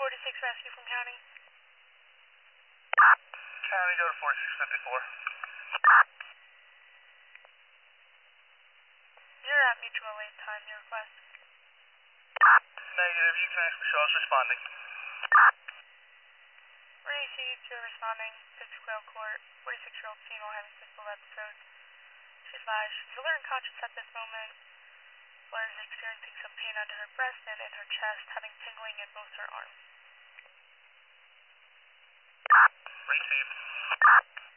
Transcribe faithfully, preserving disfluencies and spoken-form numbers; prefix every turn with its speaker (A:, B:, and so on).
A: forty-six rescue from county.
B: County, go to forty-six fifty-four.
A: You're at mutual aid time, your request.
B: Negative, you can actually show us responding.
A: Received, you're responding. six Quail Court, forty-six-year-old female having physical episodes. She's advised she's alert and conscious at this moment. Was experiencing some pain under her breast and in her chest, having tingling in both her arms.
B: Received.